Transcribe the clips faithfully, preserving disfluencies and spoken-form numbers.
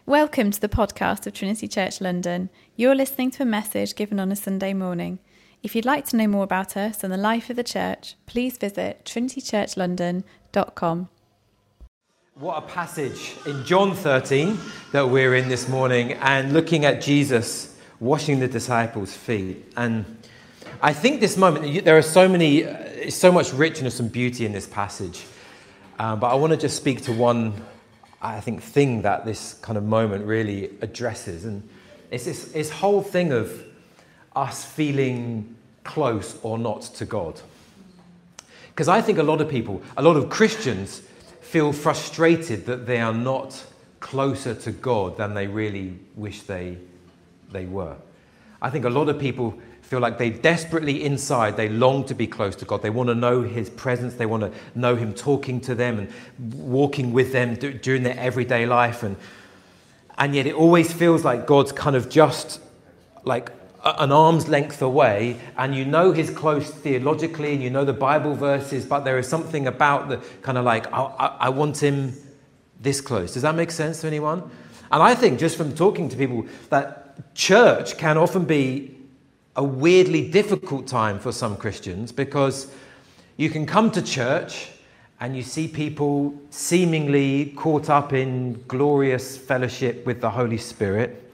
Welcome to the podcast of Trinity Church London. You're listening to a message given on a Sunday morning. If you'd like to know more about us and the life of the church, please visit trinity church london dot com. What a passage in John thirteen that we're in this morning, and looking at Jesus washing the disciples' feet. And I think this moment, there are so many, uh, so much richness and beauty in this passage. Um, but I want to just speak to one, I think, thing that this kind of moment really addresses. And it's this, this whole thing of us feeling close or not to God. Because I think a lot of people, a lot of Christians feel frustrated that they are not closer to God than they really wish they, they were. I think a lot of people feel like they desperately inside, they long to be close to God. They want to know his presence. They want to know him talking to them and walking with them d- during their everyday life. And and yet it always feels like God's kind of just like a, an arm's length away. And you know he's close theologically and you know the Bible verses, but there is something about the kind of like, I, I, I want him this close. Does that make sense to anyone? And I think just from talking to people that church can often be a weirdly difficult time for some Christians, because you can come to church and you see people seemingly caught up in glorious fellowship with the Holy Spirit,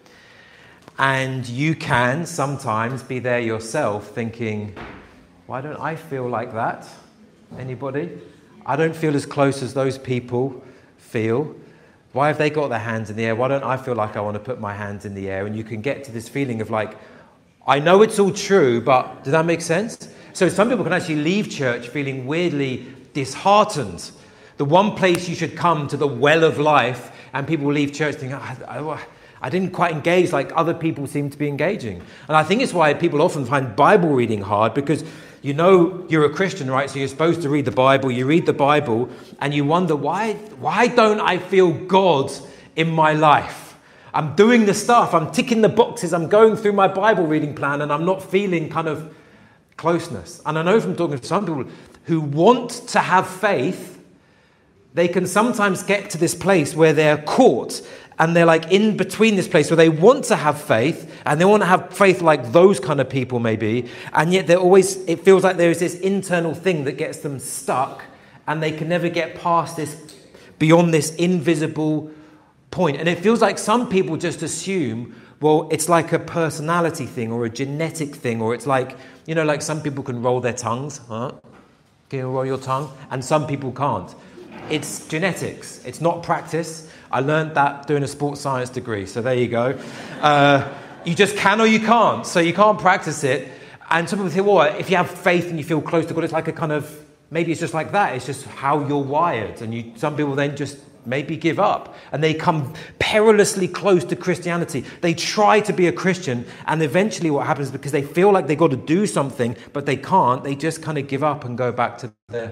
and you can sometimes be there yourself thinking, why don't I feel like that? Anybody? I don't feel as close as those people feel. Why have they got their hands in the air? Why don't I feel like I want to put my hands in the air? And you can get to this feeling of like, I know it's all true, but does that make sense? So some people can actually leave church feeling weirdly disheartened. The one place you should come to the well of life, and people leave church thinking, I, I, I didn't quite engage like other people seem to be engaging. And I think it's why people often find Bible reading hard, because you know you're a Christian, right? So you're supposed to read the Bible. You read the Bible and you wonder, why, why don't I feel God in my life? I'm doing the stuff, I'm ticking the boxes, I'm going through my Bible reading plan, and I'm not feeling kind of closeness. And I know from talking to some people who want to have faith, they can sometimes get to this place where they're caught and they're like in between this place where they want to have faith, and they want to have faith like those kind of people maybe, and yet they're always, it feels like there is this internal thing that gets them stuck, and they can never get past this, beyond this invisible point. And it feels like some people just assume, well, it's like a personality thing or a genetic thing, or it's like, you know, like some people can roll their tongues. Huh? Can you roll your tongue? And some people can't. It's genetics. It's not practice. I learned that doing a sports science degree. So there you go. Uh, you just can or you can't. So you can't practice it. And some people think, well, if you have faith and you feel close to God, it's like a kind of, maybe it's just like that. It's just how you're wired. And you, some people then just maybe give up, and they come perilously close to Christianity. They try to be a Christian, and eventually what happens, because they feel like they've got to do something, but they can't, they just kind of give up and go back to their...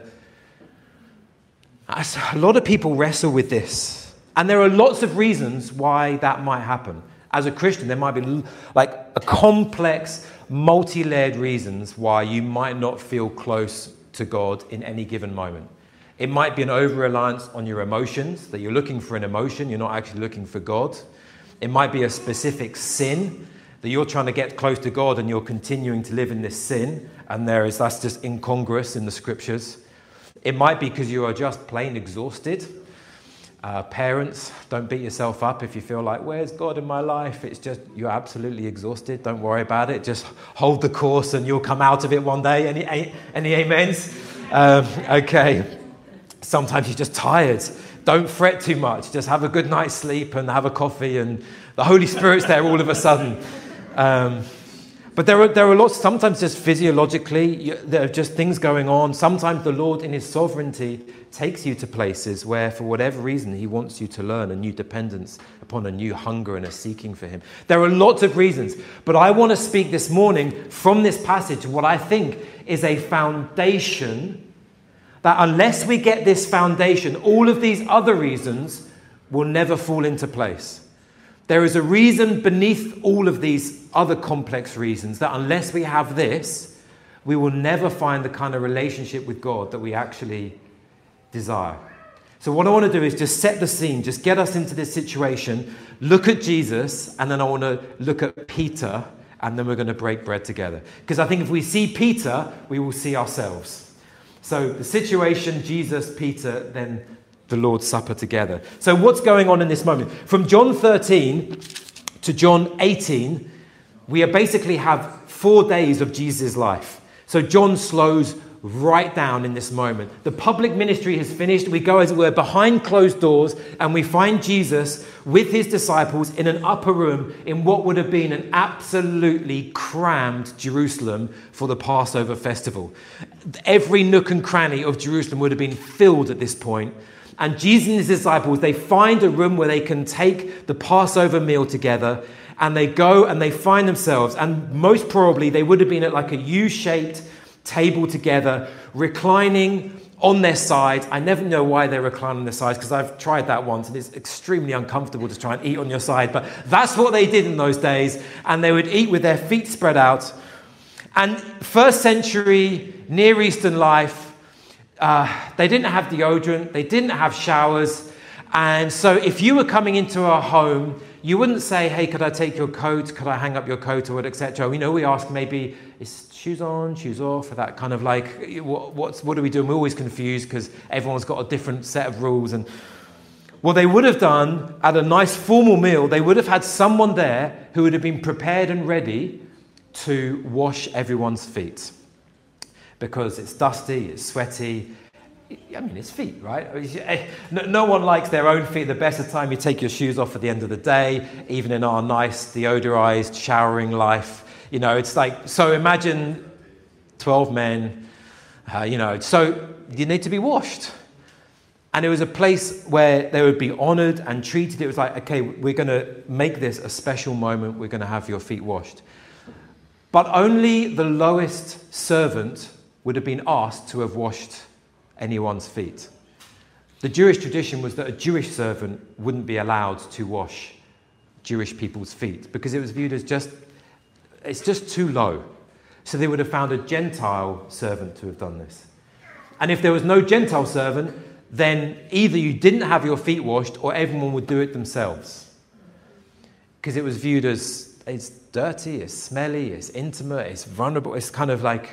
A lot of people wrestle with this, and there are lots of reasons why that might happen. As a Christian, there might be like a complex, multi-layered reasons why you might not feel close to God in any given moment. It might be an over-reliance on your emotions, that you're looking for an emotion, you're not actually looking for God. It might be a specific sin, that you're trying to get close to God and you're continuing to live in this sin, and there is that's just incongruous in the scriptures. It might be because you are just plain exhausted. Uh, parents, don't beat yourself up if you feel like, where's God in my life? It's just, you're absolutely exhausted. Don't worry about it. Just hold the course and you'll come out of it one day. Any, any amens? Um, okay. Sometimes you're just tired. Don't fret too much. Just have a good night's sleep and have a coffee, and the Holy Spirit's there all of a sudden. Um, but there are there are lots, sometimes just physiologically, you, there are just things going on. Sometimes the Lord in his sovereignty takes you to places where, for whatever reason, he wants you to learn a new dependence upon a new hunger and a seeking for him. There are lots of reasons, but I want to speak this morning from this passage what I think is a foundation, that unless we get this foundation, all of these other reasons will never fall into place. There is a reason beneath all of these other complex reasons that unless we have this, we will never find the kind of relationship with God that we actually desire. So what I want to do is just set the scene, just get us into this situation, look at Jesus, and then I want to look at Peter, and then we're going to break bread together. Because I think if we see Peter, we will see ourselves. So the situation, Jesus, Peter, then the Lord's Supper together. So what's going on in this moment? From John thirteen to John eighteen, we basically have four days of Jesus' life. So John slows right down in this moment. The public ministry has finished. We go, as it were, behind closed doors, and we find Jesus with his disciples in an upper room in what would have been an absolutely crammed Jerusalem for the Passover festival. Every nook and cranny of Jerusalem would have been filled at this point. And Jesus and his disciples, they find a room where they can take the Passover meal together, and they go and they find themselves, and most probably they would have been at like a U-shaped table together, reclining on their sides. I never know why they recline on their sides, because I've tried that once and it's extremely uncomfortable to try and eat on your side, but that's what they did in those days, and they would eat with their feet spread out. And first century Near Eastern life, uh, they didn't have deodorant, they didn't have showers, and so if you were coming into a home, you wouldn't say, hey, could I take your coat? Could I hang up your coat, or et cetera? You know, we ask maybe, is shoes on, shoes off, or that kind of like, what, what's, what are we doing? We're always confused because everyone's got a different set of rules. And what they would have done at a nice formal meal, they would have had someone there who would have been prepared and ready to wash everyone's feet. Because it's dusty, it's sweaty. I mean, it's feet, right? No one likes their own feet. The best of time you take your shoes off at the end of the day, even in our nice deodorized showering life. You know, it's like, so imagine twelve men, uh, you know, so you need to be washed. And it was a place where they would be honored and treated. It was like, okay, we're going to make this a special moment. We're going to have your feet washed. But only the lowest servant would have been asked to have washed anyone's feet. The Jewish tradition was that a Jewish servant wouldn't be allowed to wash Jewish people's feet because it was viewed as just, it's just too low. So they would have found a Gentile servant to have done this. And if there was no Gentile servant, then either you didn't have your feet washed or everyone would do it themselves. Because it was viewed as, it's dirty, it's smelly, it's intimate, it's vulnerable, it's kind of like...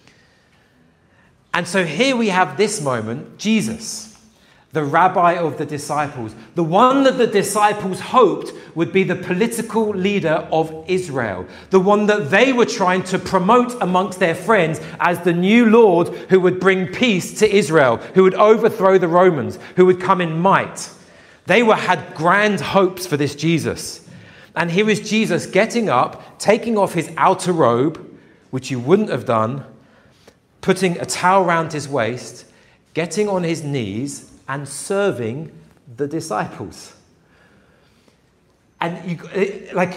And so here we have this moment, Jesus, the rabbi of the disciples, the one that the disciples hoped would be the political leader of Israel, the one that they were trying to promote amongst their friends as the new Lord who would bring peace to Israel, who would overthrow the Romans, who would come in might. They were had grand hopes for this Jesus. And here is Jesus getting up, taking off his outer robe, which he wouldn't have done, putting a towel around his waist, getting on his knees and serving the disciples. And you, it, like,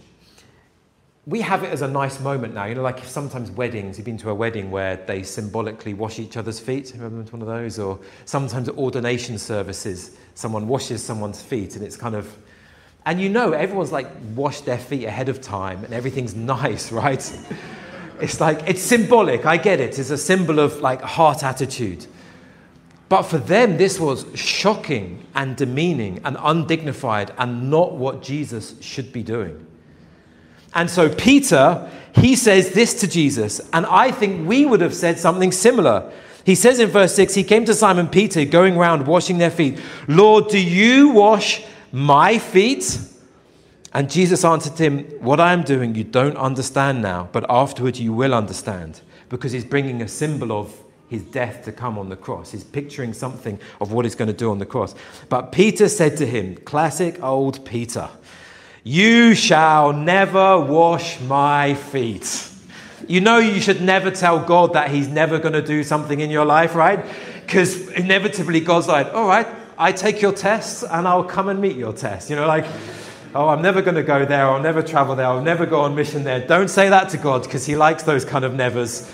we have it as a nice moment now. You know, like if sometimes weddings, you've been to a wedding where they symbolically wash each other's feet. Have you ever been to one of those? Or sometimes at ordination services, someone washes someone's feet and it's kind of, and you know, everyone's like washed their feet ahead of time and everything's nice, right? It's like, it's symbolic, I get it. It's a symbol of like heart attitude. But for them, this was shocking and demeaning and undignified and not what Jesus should be doing. And so Peter, he says this to Jesus, and I think we would have said something similar. He says in verse six, he came to Simon Peter going around washing their feet. Lord, do you wash my feet? And Jesus answered him, what I am doing you don't understand now, but afterwards you will understand. Because he's bringing a symbol of his death to come on the cross. He's picturing something of what he's going to do on the cross. But Peter said to him, classic old Peter, you shall never wash my feet. You know you should never tell God that he's never going to do something in your life, right? Because inevitably God's like, all right, I take your tests and I'll come and meet your test. You know, like... oh, I'm never going to go there, I'll never travel there, I'll never go on mission there. Don't say that to God because he likes those kind of nevers.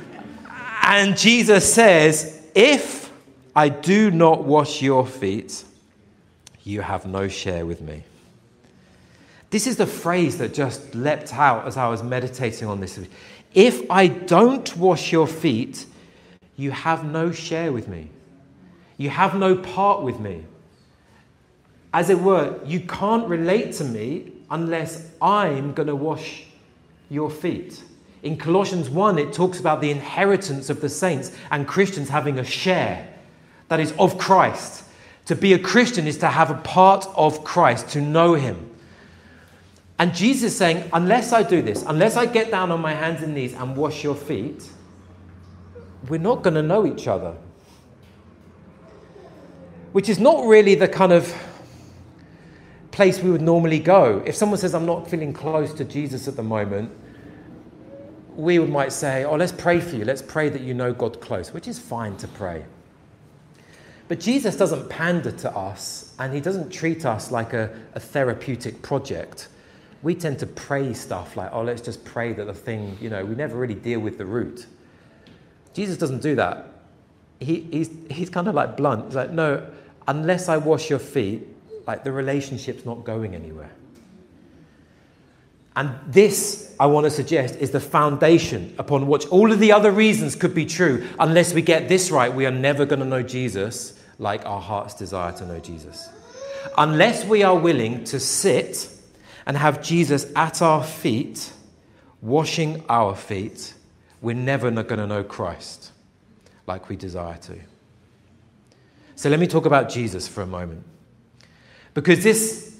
And Jesus says, if I do not wash your feet, you have no share with me. This is the phrase that just leapt out as I was meditating on this. If I don't wash your feet, you have no share with me. You have no part with me. As it were, you can't relate to me unless I'm going to wash your feet. In Colossians one, it talks about the inheritance of the saints and Christians having a share that is of Christ. To be a Christian is to have a part of Christ, to know him. And Jesus is saying, unless I do this, unless I get down on my hands and knees and wash your feet, we're not going to know each other. Which is not really the kind of place we would normally go. If someone says, I'm not feeling close to Jesus at the moment, we might say, oh, let's pray for you. Let's pray that you know God close, which is fine to pray. But Jesus doesn't pander to us, and he doesn't treat us like a, a therapeutic project. We tend to pray stuff like, oh, let's just pray that the thing, you know, we never really deal with the root. Jesus doesn't do that. He, he's, he's kind of like blunt. He's like, no, unless I wash your feet, like the relationship's not going anywhere. And this, I want to suggest, is the foundation upon which all of the other reasons could be true. Unless we get this right, we are never going to know Jesus like our hearts desire to know Jesus. Unless we are willing to sit and have Jesus at our feet, washing our feet, we're never going to know Christ like we desire to. So let me talk about Jesus for a moment. Because this...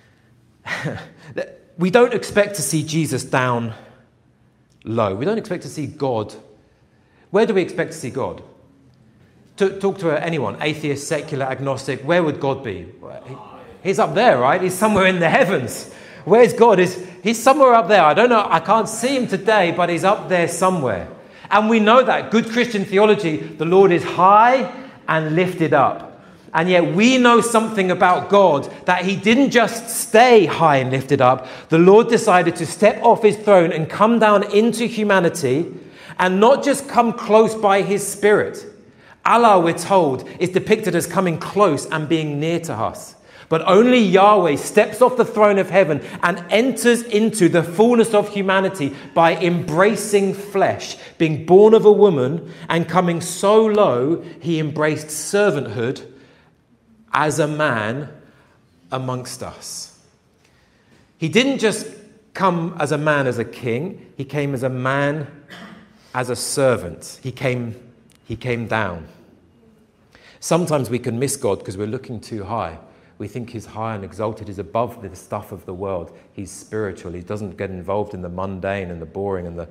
We don't expect to see Jesus down low. We don't expect to see God. Where do we expect to see God? To, talk to anyone, atheist, secular, agnostic, where would God be? He's up there, right? He's somewhere in the heavens. Where's God? He's, he's somewhere up there. I don't know. I can't see him today, but he's up there somewhere. And we know that. Good Christian theology, the Lord is high and lifted up. And yet we know something about God, that he didn't just stay high and lifted up. The Lord decided to step off his throne and come down into humanity, and not just come close by his spirit. Allah, we're told, is depicted as coming close and being near to us. But only Yahweh steps off the throne of heaven and enters into the fullness of humanity by embracing flesh, being born of a woman and coming so low, he embraced servanthood as a man amongst us. He didn't just come as a man as a king. He came as a man as a servant. He came, he came down. Sometimes we can miss God because we're looking too high. We think he's high and exalted. He's above the stuff of the world. He's spiritual. He doesn't get involved in the mundane and the boring and the...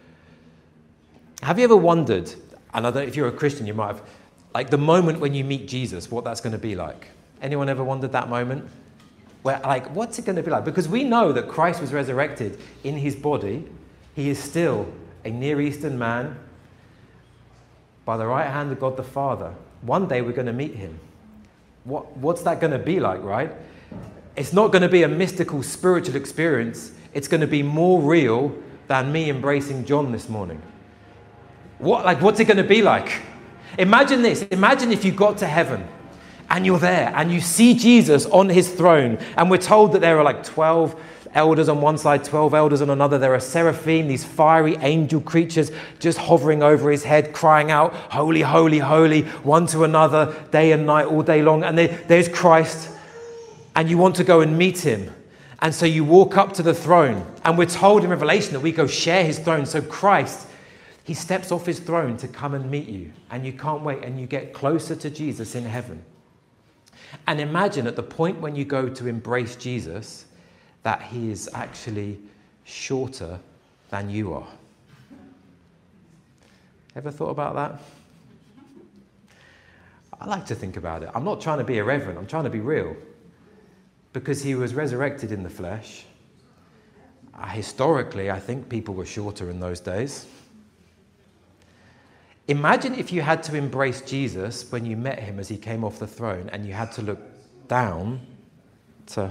Have you ever wondered, and I don't know if you're a Christian, you might have, like the moment when you meet Jesus, what that's going to be like? Anyone ever wondered that moment? Where, like, what's it going to be like? Because we know that Christ was resurrected in his body. He is still a Near Eastern man by the right hand of God the Father. One day we're going to meet him. What, what's that going to be like, right? It's not going to be a mystical spiritual experience. It's going to be more real than me embracing John this morning. What, like, what's it going to be like? Imagine this. Imagine if you got to heaven and you're there and you see Jesus on his throne, and we're told that there are like twelve elders on one side, twelve elders on another. There are seraphim, these fiery angel creatures just hovering over his head, crying out, holy, holy, holy, one to another, day and night, all day long. And there, there's Christ, and you want to go and meet him. And so you walk up to the throne, and we're told in Revelation that we go share his throne. So Christ, he steps off his throne to come and meet you, and you can't wait, and you get closer to Jesus in heaven. And imagine at the point when you go to embrace Jesus, that he is actually shorter than you are. Ever thought about that? I like to think about it. I'm not trying to be irreverent, I'm trying to be real. Because he was resurrected in the flesh. Uh, historically, I think people were shorter in those days. Imagine if you had to embrace Jesus when you met him as he came off the throne, and you had to look down to...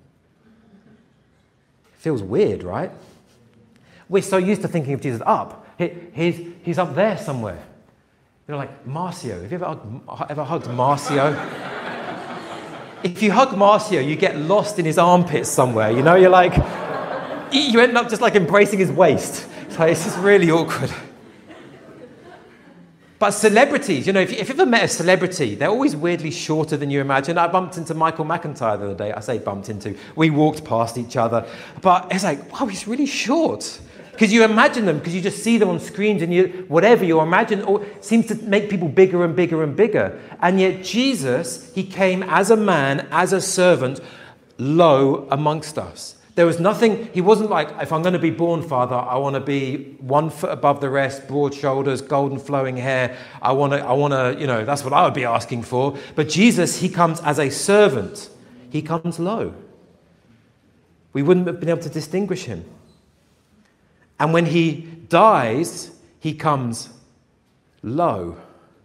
Feels weird, right? We're so used to thinking of Jesus up. He, he's, he's up there somewhere. You know, like Marcio. Have you ever hugged, ever hugged Marcio? If you hug Marcio, you get lost in his armpits somewhere. You know, you're like... You end up just like embracing his waist. So it's just really awkward. But celebrities, you know, if, you, if you've ever met a celebrity, they're always weirdly shorter than you imagine. I bumped into Michael McIntyre the other day. I say bumped into. We walked past each other. But it's like, wow, he's really short. Because you imagine them, because you just see them on screens and you, whatever you imagine, or seems to make people bigger and bigger and bigger. And yet Jesus, he came as a man, as a servant, low amongst us. There was nothing, he wasn't like, if I'm going to be born, Father, I want to be one foot above the rest, broad shoulders, golden flowing hair. I want to, I want to, you know, that's what I would be asking for. But Jesus, he comes as a servant. He comes low. We wouldn't have been able to distinguish him. And when he dies, he comes low.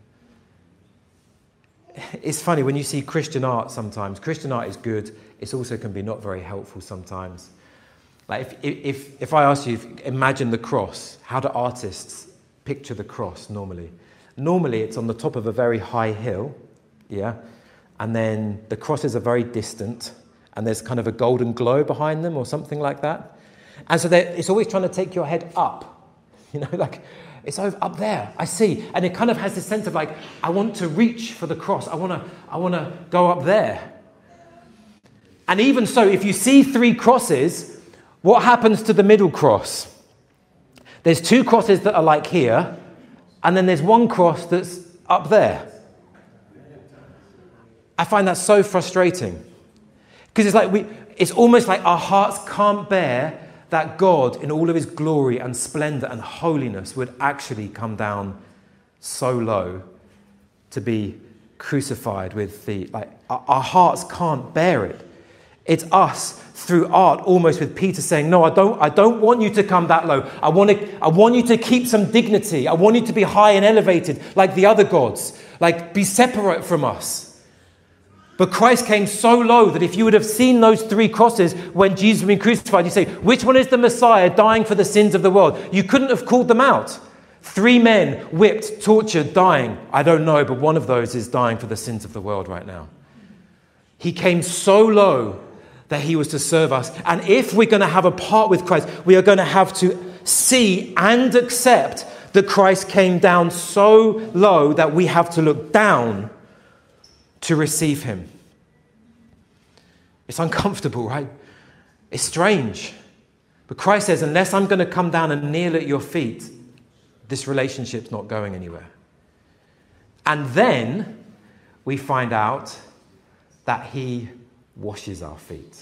It's funny when you see Christian art sometimes. Christian art is good. It also can be not very helpful sometimes. Like if if if I ask you, if, imagine the cross. How do artists picture the cross normally? Normally it's on the top of a very high hill, yeah, and then the crosses are very distant, and there's kind of a golden glow behind them or something like that. And so it's always trying to take your head up, you know, like it's over up there. I see, and it kind of has this sense of like, I want to reach for the cross. I want to, I want to go up there. And even so, if you see three crosses, what happens to the middle cross? There's two crosses that are like here, and then there's one cross that's up there. I find that so frustrating. Because it's like we, it's almost like our hearts can't bear that God, in all of his glory and splendor and holiness, would actually come down so low to be crucified with the, like, our, our hearts can't bear it. It's us through art, almost with Peter saying, no, I don't, I don't want you to come that low. I want to, I want you to keep some dignity. I want you to be high and elevated like the other gods, like be separate from us. But Christ came so low that if you would have seen those three crosses when Jesus was being crucified, you say, which one is the Messiah dying for the sins of the world? You couldn't have called them out. Three men whipped, tortured, dying. I don't know, but one of those is dying for the sins of the world right now. He came so low that he was to serve us. And if we're going to have a part with Christ, we are going to have to see and accept that Christ came down so low that we have to look down to receive him. It's uncomfortable, right? It's strange. But Christ says, unless I'm going to come down and kneel at your feet, this relationship's not going anywhere. And then we find out that he washes our feet.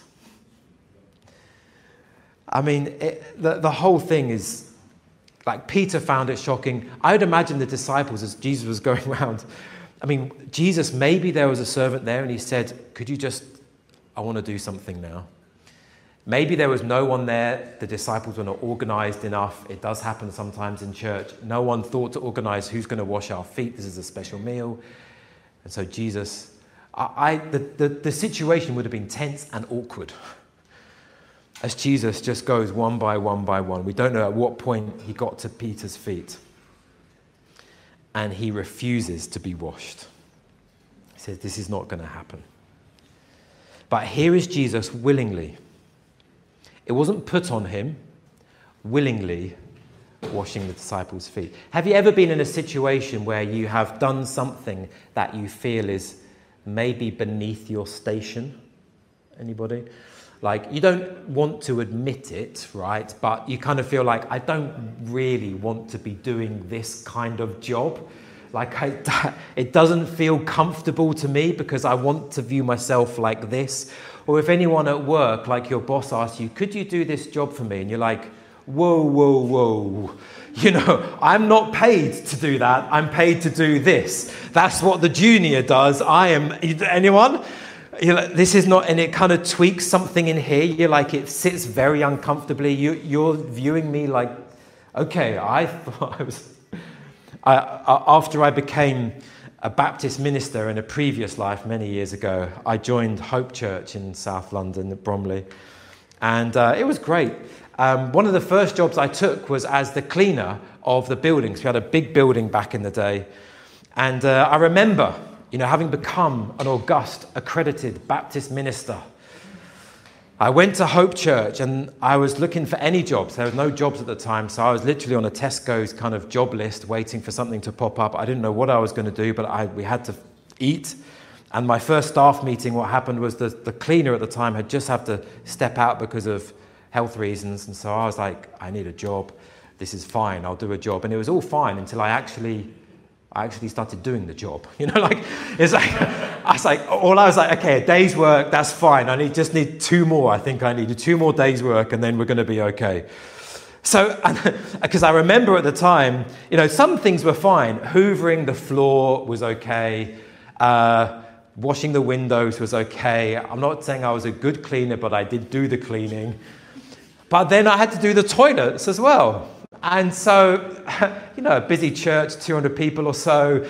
I mean, it, the, the whole thing is, like, Peter found it shocking. I would imagine the disciples, as Jesus was going around, I mean, Jesus, maybe there was a servant there and he said, could you just, I want to do something now. Maybe there was no one there. The disciples were not organized enough. It does happen sometimes in church. No one thought to organize who's going to wash our feet. This is a special meal. And so Jesus, I, I the, the, the situation would have been tense and awkward as Jesus just goes one by one by one. We don't know at what point he got to Peter's feet. And he refuses to be washed. He says, this is not going to happen. But here is Jesus willingly. It wasn't put on him, willingly washing the disciples' feet. Have you ever been in a situation where you have done something that you feel is maybe beneath your station? Anybody? Like, you don't want to admit it, right? But you kind of feel like, I don't really want to be doing this kind of job. Like, I, it doesn't feel comfortable to me because I want to view myself like this. Or if anyone at work, like your boss asks you, could you do this job for me? And you're like, whoa, whoa, whoa. You know, I'm not paid to do that. I'm paid to do this. That's what the junior does. I am, anyone? You're like, this is not, and it kind of tweaks something in here. You're like, it sits very uncomfortably. You, you're viewing me like, okay, I thought I was, I, I, after I became a Baptist minister in a previous life many years ago, I joined Hope Church in South London at Bromley. And uh, it was great. Um, one of the first jobs I took was as the cleaner of the buildings. We had a big building back in the day. And uh, I remember, you know, having become an august, accredited Baptist minister, I went to Hope Church and I was looking for any jobs. There were no jobs at the time, so I was literally on a Tesco's kind of job list waiting for something to pop up. I didn't know what I was going to do, but I, we had to eat. And my first staff meeting, what happened was the, the cleaner at the time had just had to step out because of health reasons. And so I was like, I need a job. This is fine. I'll do a job. And it was all fine until I actually... I actually started doing the job, you know, like, it's like, I was like, all I was like, okay, a day's work, that's fine. I need just need two more. I think I needed two more days' work and then we're going to be okay. So, because I remember at the time, you know, some things were fine. Hoovering the floor was okay. Uh, washing the windows was okay. I'm not saying I was a good cleaner, but I did do the cleaning. But then I had to do the toilets as well. And so, you know, a busy church, two hundred people or so.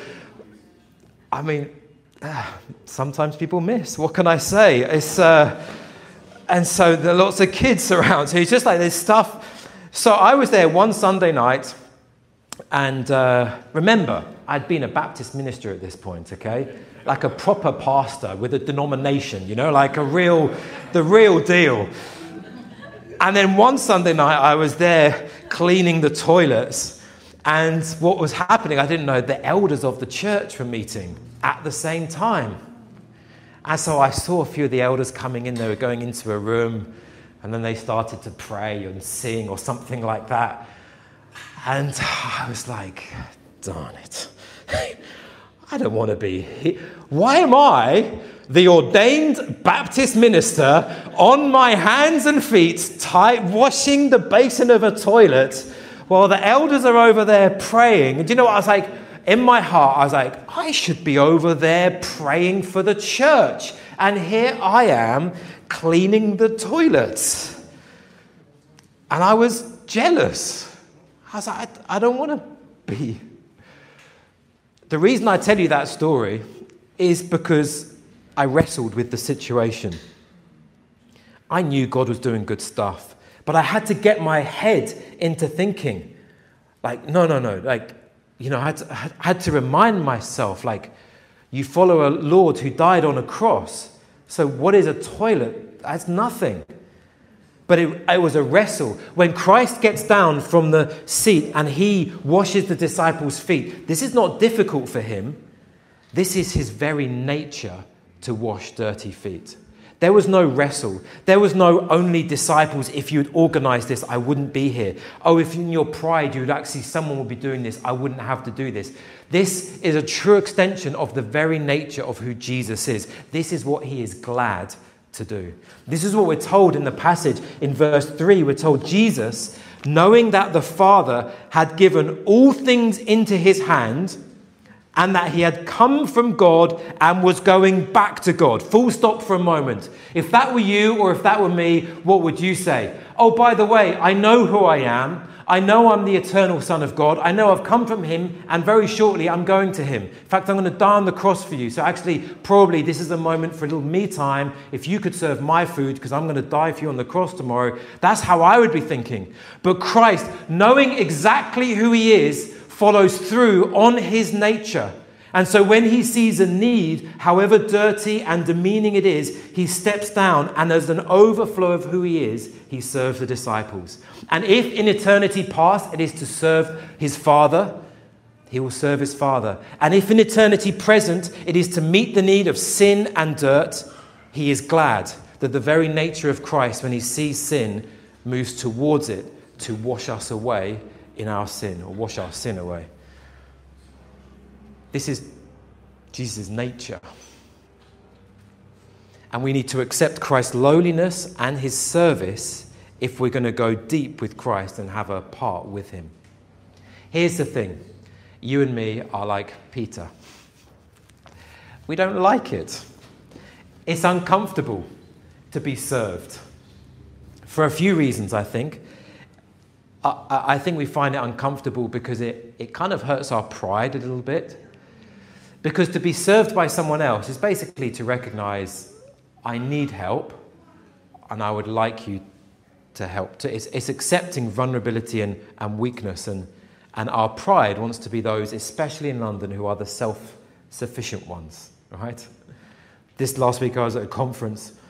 I mean, uh, sometimes people miss. What can I say? It's uh, and so there are lots of kids around. So it's just like this stuff. So I was there one Sunday night, and uh, remember, I'd been a Baptist minister at this point, okay? Like a proper pastor with a denomination, you know, like a real, the real deal. And then one Sunday night, I was there cleaning the toilets. And what was happening, I didn't know, the elders of the church were meeting at the same time. And so I saw a few of the elders coming in. They were going into a room. And then they started to pray and sing or something like that. And I was like, darn it. I don't want to be here. Why am I, the ordained Baptist minister, on my hands and feet, tight, washing the basin of a toilet, while the elders are over there praying? And do you know what? I was like, in my heart, I was like, I should be over there praying for the church. And here I am cleaning the toilets. And I was jealous. I was like, I, I don't want to be. The reason I tell you that story is because I wrestled with the situation. I knew God was doing good stuff, but I had to get my head into thinking, like, no, no, no, like, you know, I had to, I had to remind myself, like, you follow a Lord who died on a cross. So what is a toilet? That's nothing. But it, it was a wrestle. When Christ gets down from the seat and he washes the disciples' feet, this is not difficult for him. This is his very nature to wash dirty feet. There was no wrestle. There was no only disciples, if you'd organized this, I wouldn't be here. Oh, if in your pride you'd actually, someone would be doing this, I wouldn't have to do this. This is a true extension of the very nature of who Jesus is. This is what he is glad to do. This is what we're told in the passage in verse three. We're told Jesus, knowing that the Father had given all things into his hand and that he had come from God and was going back to God. Full stop for a moment. If that were you or if that were me, what would you say? Oh, by the way, I know who I am. I know I'm the eternal Son of God. I know I've come from him, and very shortly I'm going to him. In fact, I'm going to die on the cross for you. So actually, probably this is a moment for a little me time. If you could serve my food, because I'm going to die for you on the cross tomorrow. That's how I would be thinking. But Christ, knowing exactly who he is, follows through on his nature. And so when he sees a need, however dirty and demeaning it is, he steps down, and as an overflow of who he is, he serves the disciples. And if in eternity past it is to serve his Father, he will serve his Father. And if in eternity present it is to meet the need of sin and dirt, he is glad that the very nature of Christ, when he sees sin, moves towards it to wash us away in our sin, or wash our sin away. This is Jesus' nature. And we need to accept Christ's lowliness and his service if we're going to go deep with Christ and have a part with him. Here's the thing. You and me are like Peter. We don't like it. It's uncomfortable to be served. For a few reasons, I think. I, I think we find it uncomfortable because it, it kind of hurts our pride a little bit. Because to be served by someone else is basically to recognize, I need help, and I would like you to help. It's, it's accepting vulnerability and, and weakness, and, and our pride wants to be those, especially in London, who are the self-sufficient ones, right? This last week I was at a conference,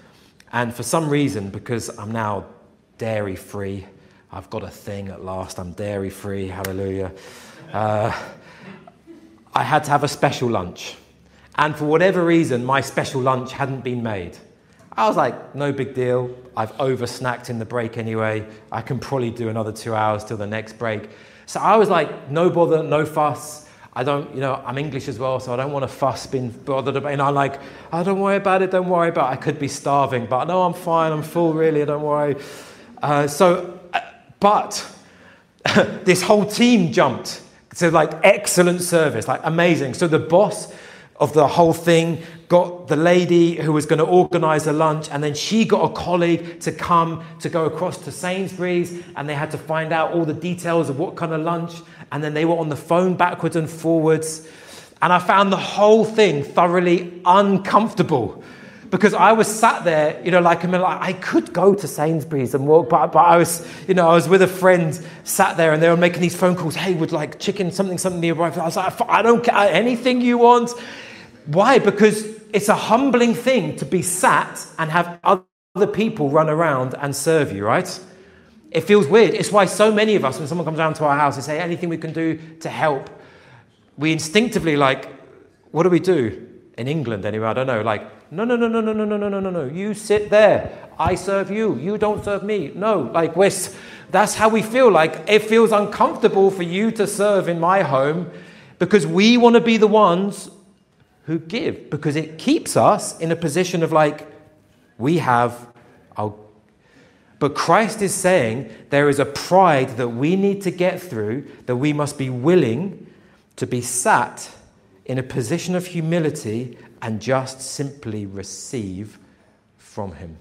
And for some reason, because I'm now dairy-free, I've got a thing at last, I'm dairy-free, hallelujah. Uh, I had to have a special lunch. And for whatever reason, my special lunch hadn't been made. I was like, no big deal. I've over-snacked in the break anyway. I can probably do another two hours till the next break. So I was like, no bother, no fuss. I don't, you know, I'm English as well, so I don't want to fuss being bothered about it. And I'm like, oh, don't worry about it, don't worry about it. I could be starving, but no, I'm fine, I'm full, really, don't worry. Uh, so, but this whole team jumped. So like, excellent service, like amazing. So the boss of the whole thing got the lady who was going to organise the lunch, and then she got a colleague to come to go across to Sainsbury's, and they had to find out all the details of what kind of lunch, and then they were on the phone backwards and forwards, and I found the whole thing thoroughly uncomfortable, because I was sat there, you know, like, I mean, like, I could go to Sainsbury's and walk, but, but I was, you know, I was with a friend sat there, and they were making these phone calls. Hey, would like chicken, something, something nearby. I was like, I don't care, anything you want. Why? Because it's a humbling thing to be sat and have other people run around and serve you, right? It feels weird. It's why so many of us, when someone comes down to our house and say, anything we can do to help, we instinctively like, what do we do? In England anyway, I don't know, like, no, no, no, no, no, no, no, no, no, no, no. You sit there. I serve you. You don't serve me. No, like, we're, that's how we feel. Like, it feels uncomfortable for you to serve in my home because we want to be the ones who give, because it keeps us in a position of like, we have our... But Christ is saying there is a pride that we need to get through, that we must be willing to be sat in a position of humility and just simply receive from him.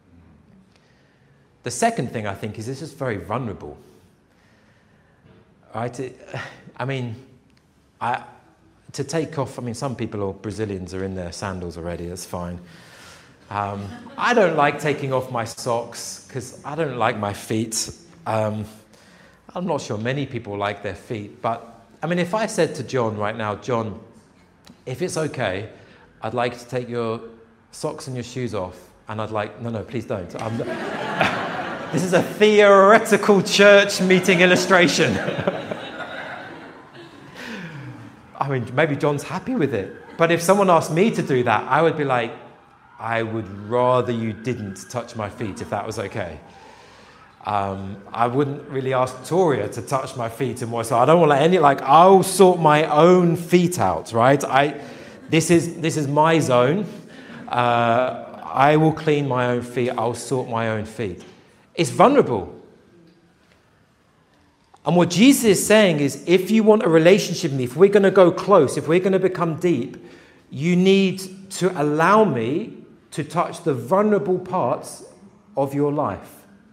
The second thing I think is this is very vulnerable. Right? It, I mean, I... To take off, I mean, some people or Brazilians are in their sandals already, that's fine. Um, I don't like taking off my socks because I don't like my feet. Um, I'm not sure many people like their feet, but I mean, if I said to John right now, John, if it's okay, I'd like to take your socks and your shoes off, and I'd like, no, no, please don't. I'm, this is a theoretical church meeting illustration. I mean, maybe John's happy with it. But if someone asked me to do that, I would be like, I would rather you didn't touch my feet if that was okay. Um, I wouldn't really ask Toria to touch my feet and more. So I don't want any, like, I'll sort my own feet out, right? I, this is this is my zone. Uh, I will clean my own feet. I'll sort my own feet. It's vulnerable. And what Jesus is saying is, if you want a relationship with me, if we're going to go close, if we're going to become deep, you need to allow me to touch the vulnerable parts of your life.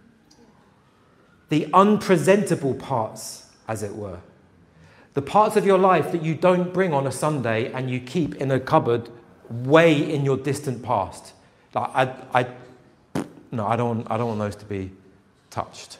The unpresentable parts, as it were. The parts of your life that you don't bring on a Sunday and you keep in a cupboard way in your distant past. Like, I, I, no, I don't, I don't want those to be touched.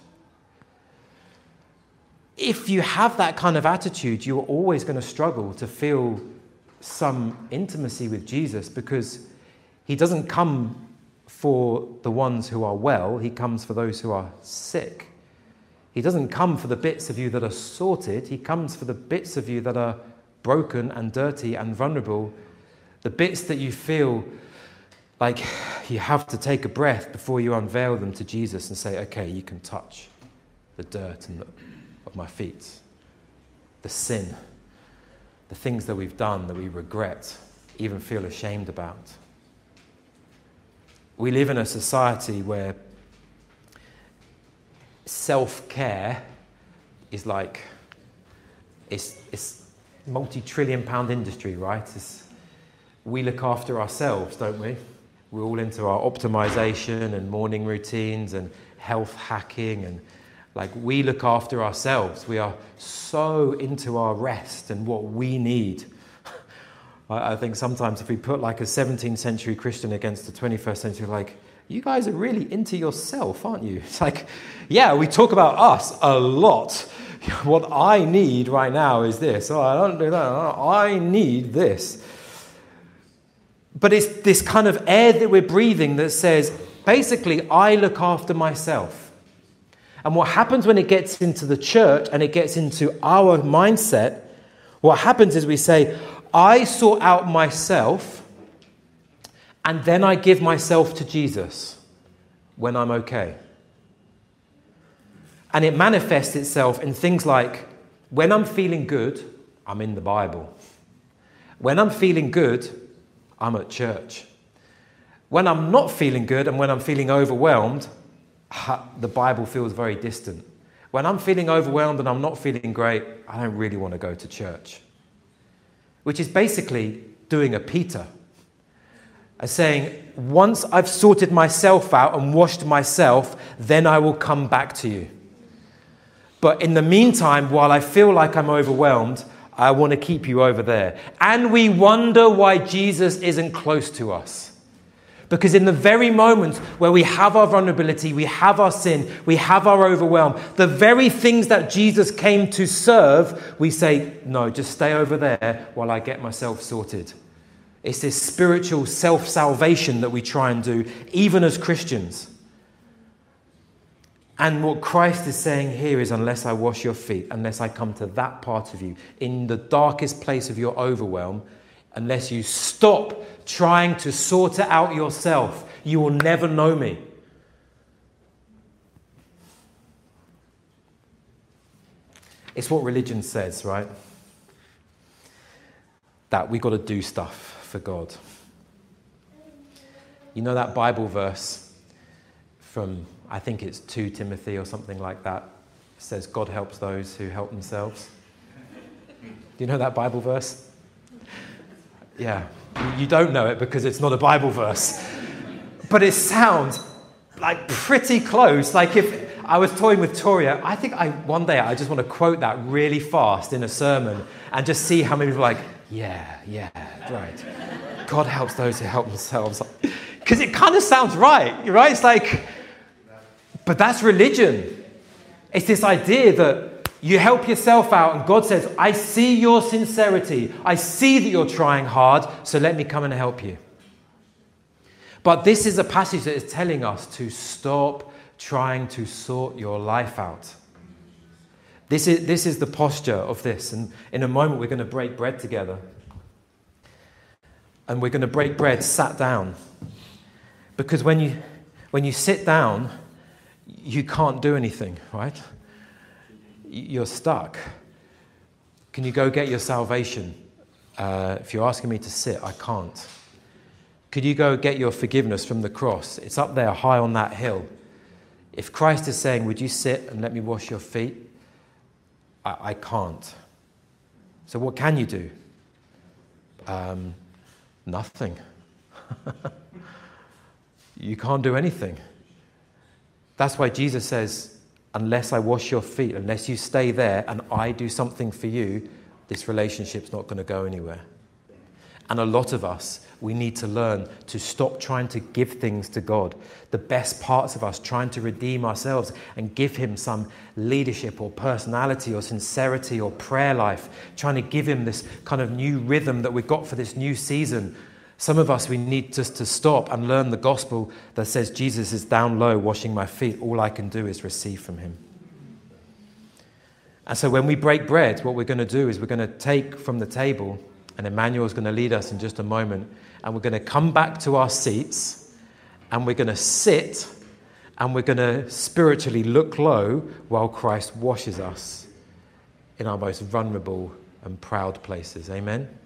If you have that kind of attitude, you're always going to struggle to feel some intimacy with Jesus, because he doesn't come for the ones who are well, he comes for those who are sick. He doesn't come for the bits of you that are sorted, he comes for the bits of you that are broken and dirty and vulnerable, the bits that you feel like you have to take a breath before you unveil them to Jesus and say, okay, you can touch the dirt and the of my feet, the sin, the things that we've done that we regret, even feel ashamed about. We live in a society where self-care is like, it's, it's multi-trillion pound industry, right? It's, we look after ourselves, don't we? We're all into our optimization and morning routines and health hacking, and like, we look after ourselves. We are so into our rest and what we need. I think sometimes if we put like a seventeenth century Christian against the twenty-first century, like, you guys are really into yourself, aren't you? It's like, yeah, we talk about us a lot. What I need right now is this. Oh, I don't do that. I need this. But it's this kind of air that we're breathing that says, Basically, I look after myself. And what happens when it gets into the church and it gets into our mindset, what happens is we say, I sort out myself, and then I give myself to Jesus when I'm okay. And it manifests itself in things like, when I'm feeling good, I'm in the Bible. When I'm feeling good, I'm at church. When I'm not feeling good and when I'm feeling overwhelmed, the Bible feels very distant. When I'm feeling overwhelmed and I'm not feeling great, I don't really want to go to church. Which is basically doing a Peter. And saying, once I've sorted myself out and washed myself, then I will come back to you. But in the meantime, while I feel like I'm overwhelmed, I want to keep you over there. And we wonder why Jesus isn't close to us. Because in the very moment where we have our vulnerability, we have our sin, we have our overwhelm, the very things that Jesus came to serve, we say, no, just stay over there while I get myself sorted. It's this spiritual self-salvation that we try and do, even as Christians. And what Christ is saying here is, unless I wash your feet, unless I come to that part of you, in the darkest place of your overwhelm, unless you stop trying to sort it out yourself, you will never know me. It's what religion says, right? That we got to do stuff for God. You know that Bible verse from, I think it's Second Timothy or something like that. It says, God helps those who help themselves. Do you know that Bible verse? Yeah. You don't know it because it's not a Bible verse. But it sounds like pretty close. Like if I was toying with Toria, I think I one day I just want to quote that really fast in a sermon and just see how many people are like, yeah, yeah, right. God helps those who help themselves. Because it kind of sounds right, right? It's like, but that's religion. It's this idea that you help yourself out and God says, I see your sincerity. I see that you're trying hard, so let me come and help you. But this is a passage that is telling us to stop trying to sort your life out. This is, this is the posture of this. And in a moment, we're going to break bread together. And we're going to break bread sat down. Because when you, when you sit down, you can't do anything, right? You're stuck. Can you go get your salvation? Uh, if you're asking me to sit, I can't. Could you go get your forgiveness from the cross? It's up there high on that hill. If Christ is saying, would you sit and let me wash your feet? I, I can't. So what can you do? Um, nothing. You can't do anything. That's why Jesus says, unless I wash your feet, unless you stay there and I do something for you, this relationship's not going to go anywhere. And a lot of us, we need to learn to stop trying to give things to God. The best parts of us trying to redeem ourselves and give him some leadership or personality or sincerity or prayer life, trying to give him this kind of new rhythm that we've got for this new season. Some of us, we need just to stop and learn the gospel that says Jesus is down low washing my feet. All I can do is receive from him. And so when we break bread, what we're going to do is we're going to take from the table, and Emmanuel's going to lead us in just a moment, and we're going to come back to our seats, and we're going to sit, and we're going to spiritually look low while Christ washes us in our most vulnerable and proud places. Amen?